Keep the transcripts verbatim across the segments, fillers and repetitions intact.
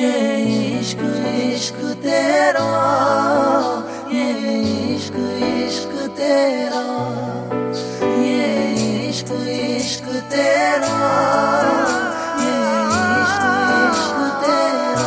ये इश्क इश्क तेरा, ये इश्क इश्क तेरा, ये इश्क इश्क तेरा, ये इश्क इश्क तेरा।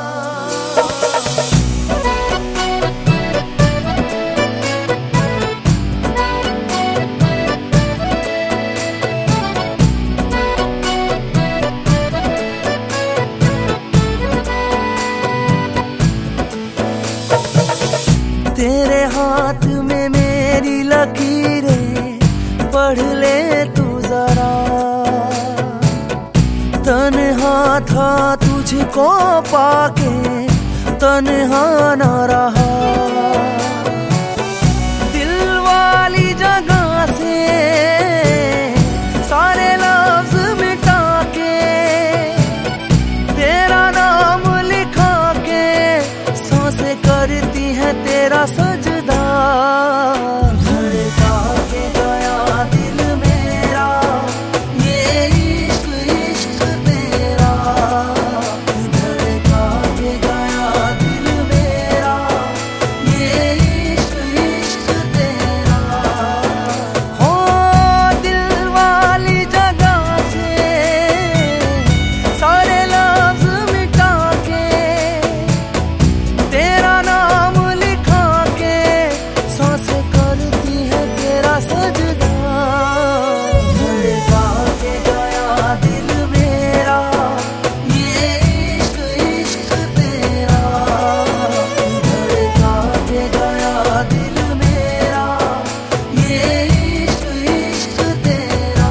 तेरे हाथ में मेरी लकीरें पढ़ ले तू जरा, तन्हा था तुझको पाके तन्हा न रहा। दिल वाली जगह से सारे लफ्ज मिटा के तेरा नाम लिखा के सांसें करती है तेरा सजदा। धड़का के गया दिल मेरा, ये इश्क इश्क तेरा। धड़का के गया दिल मेरा, ये इश्क इश्क तेरा। हो दिल वाली जगह से सारे लफ्ज मिटा के तेरा नाम सजदा। धड़का के गया दिल मेरा, ये इश्क इश्क तेरा। धड़का के गया दिल मेरा, ये इश्क इश्क तेरा।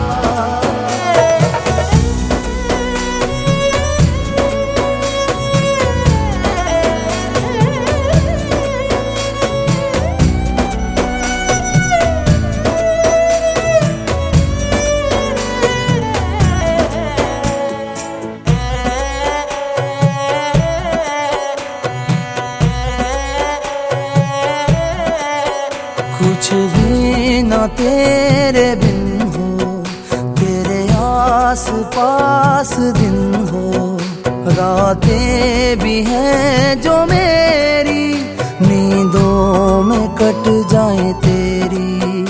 कुछ भी न तेरे बिन हो, तेरे आस पास दिन हो। रातें भी हैं जो मेरी नींदों में कट जाए तेरी।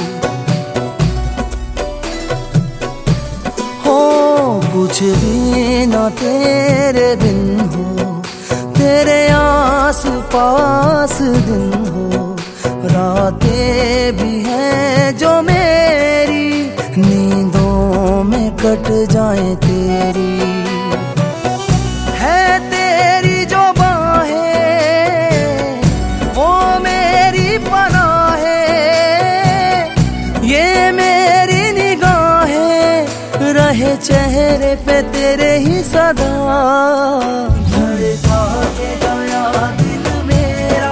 हो कुछ भी न तेरे बिन हो, तेरे आस पास दिन हो। रातें भी हैं जो मेरी नींदों में कट जाए तेरी। है तेरी जो बाहें वो मेरी पनाह है, ये मेरी निगाहें रहे चेहरे पे तेरे ही सदा। धड़का के गया दिल मेरा,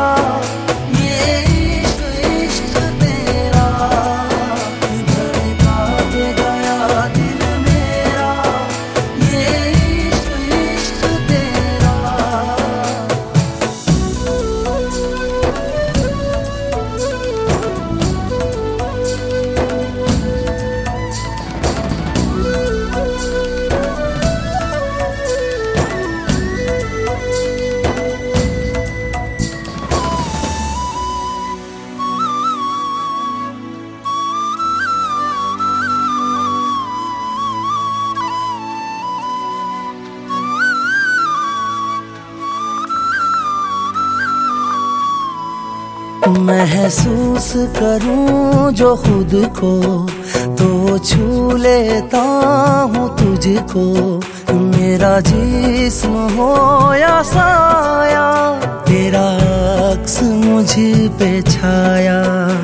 महसूस करूं जो खुद को तो छू लेता हूँ तुझको। मेरा जिस्म हो या साया, तेरा अक्स मुझ पे छाया।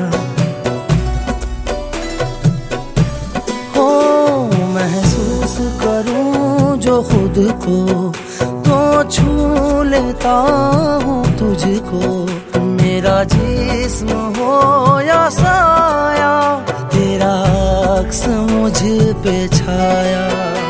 हो महसूस करूं जो खुद को तो छू लेता हूँ तुझको। मेरा जिस्म हो या साया, तेरा अक्स मुझ पे छाया।